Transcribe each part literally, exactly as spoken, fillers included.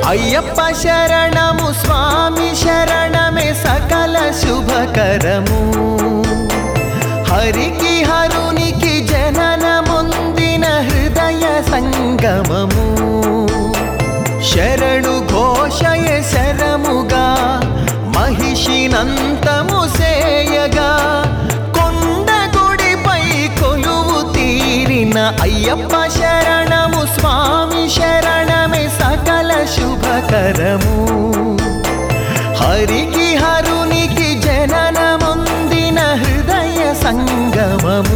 అయ్యప్ప శరణము స్వామి శరణమే సకల శుభకరము హరికి హరునికి జననముందిన హృదయ సంగమము శరణు ఘోషయ శరముగా మహిషినంతము సేయగా కొండ గుడిపై కొలువు తీరిన అయ్యప్ప శరణము స్వామి శరణమే సకల శుభకరము హరికి హరునికి జననముందిన హృదయ సంగమము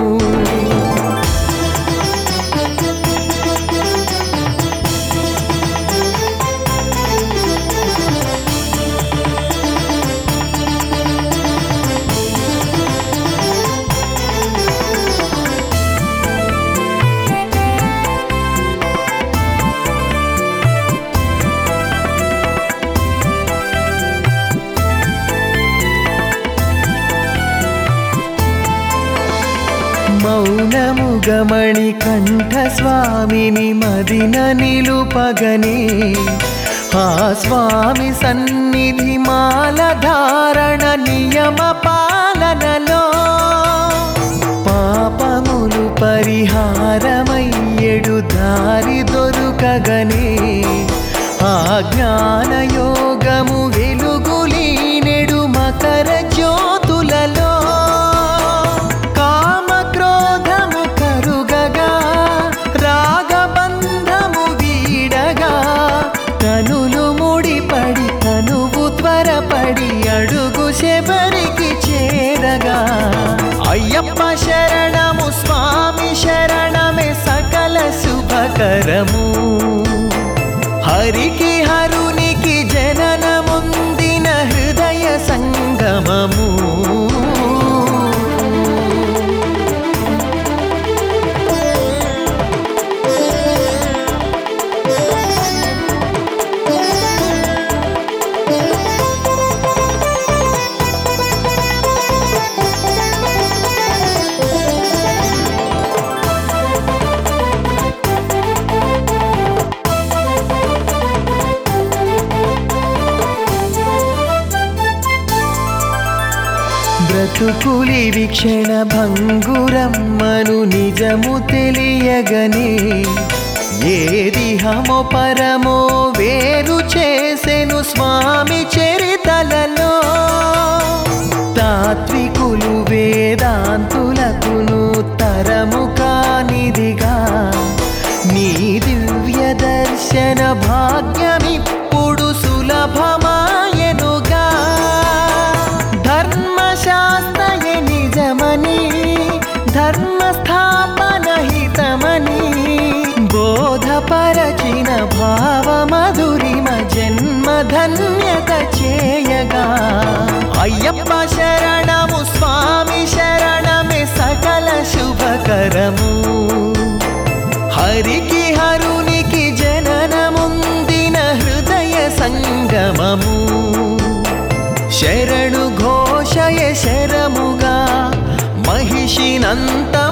మౌనముగమణి కంఠ స్వామిని మదిన నిలుపగనే ఆ స్వామి సన్నిధి మాల ధారణ నియమ పాలనలో పాపములు పరిహారమయ్యెడు దారి దొరుకగనే ఆ జ్ఞానయోగము వెలుగులీనెడు మకర జ్యోతులలో అడుగు శబరికి చేరగా అయ్యప్ప శరణము స్వామి శరణమే సకల శుభకరము హరికి హరునికి జననముందిన హృదయ సంగమము బ్రతుకులి వీక్షణ భంగురమ్మను నిజము తెలియగనే ఏది హమో పరమో వేరు చేసెను స్వామి చరితలలో తాత్వికులు వేదాంతులకును తరము కానిదిగా నీ దివ్య దర్శన భాగ్యమిప్పుడు సులభమాయనుగా ధర్మశాస్త్రయే నిజమని ధర్మస్థాపన హితమని బోధపరచిన భావమధురిమ జన్మ ధన్యత చేయగా అయ్యప్ప శరణము స్వామి శరణమే సకల శుభకరము హరికి హరునికి జననముందిన హృదయ సంగమము శరణు ఘోషయ శరముగా మహిషినంత